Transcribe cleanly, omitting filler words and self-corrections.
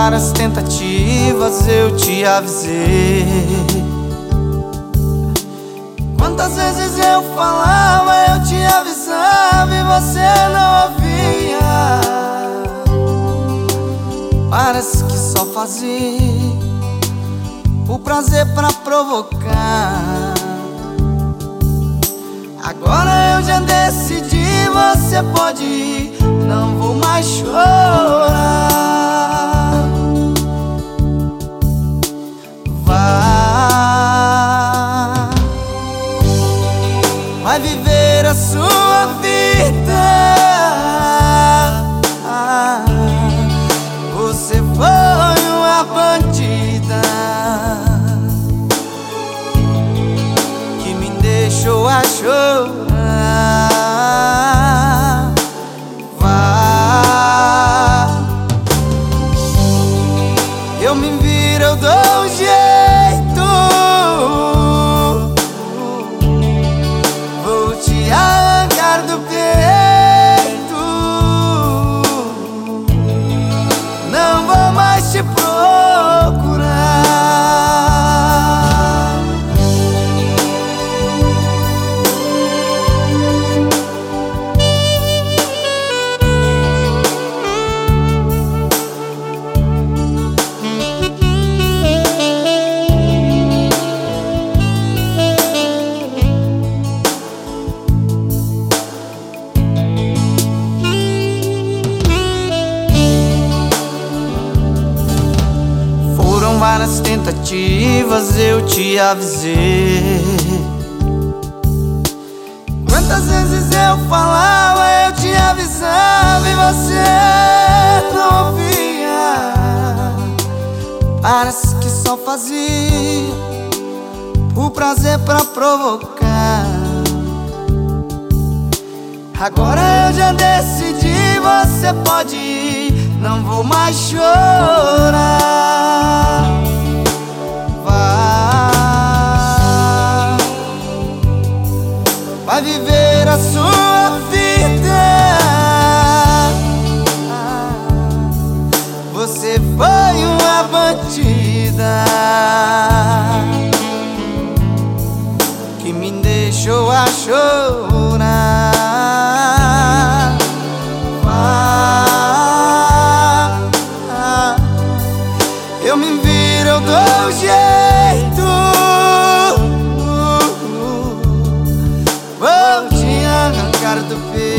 várias tentativas, eu te avisei. Quantas vezes eu falava, eu te avisava e você não ouvia. Parece que só fazia o prazer pra provocar. Agora eu já decidi, você pode ir, não vou mais chorar. Vai viver a sua vida. Você foi uma bandida que me deixou a chorar. Vá, eu me viro, eu dou um jeito. Vou te arrancar do peito. Não vou mais te procurar. Várias tentativas, eu te avisei. Quantas vezes eu falava, eu te avisava e você não ouvia. Parece que só fazia o prazer pra provocar. Agora eu já decidi, você pode ir, não vou mais chorar. Vai viver a sua vida. Você foi uma bandida que me deixou a chorar. Eu me viro, eu dou um jeito. Vou te arrancar do peito.